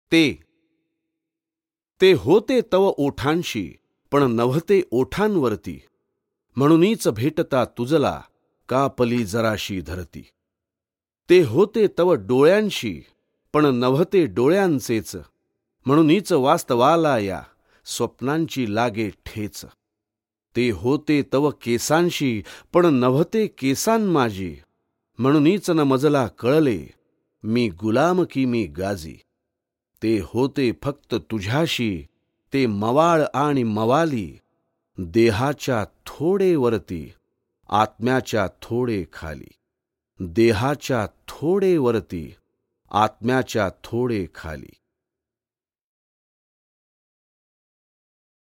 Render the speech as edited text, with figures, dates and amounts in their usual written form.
ते होते तव ओठांशी, पण नव्हते ओठांवरती, म्हणूनीच भेटता तुजला कापली जराशी धरती. ते होते तव डोळ्यांशी, पण नव्हते डोळ्यांचेच, म्हणूनीच वास्तवाला या स्वप्नांची लागे ठेच. ते होते तव केसांशी, पण नव्हते केसांमाजी, म्हणूनीच न मजला कळले मी गुलाम की मी गाजी. ते होते फक्त तुझ्याशी, ते मवाळ आणि मवाली, देहाच्या थोडे वरती, आत्म्याच्या थोडे खाली. देहाच्या थोडे वरती, आत्म्याच्या थोडे खाली.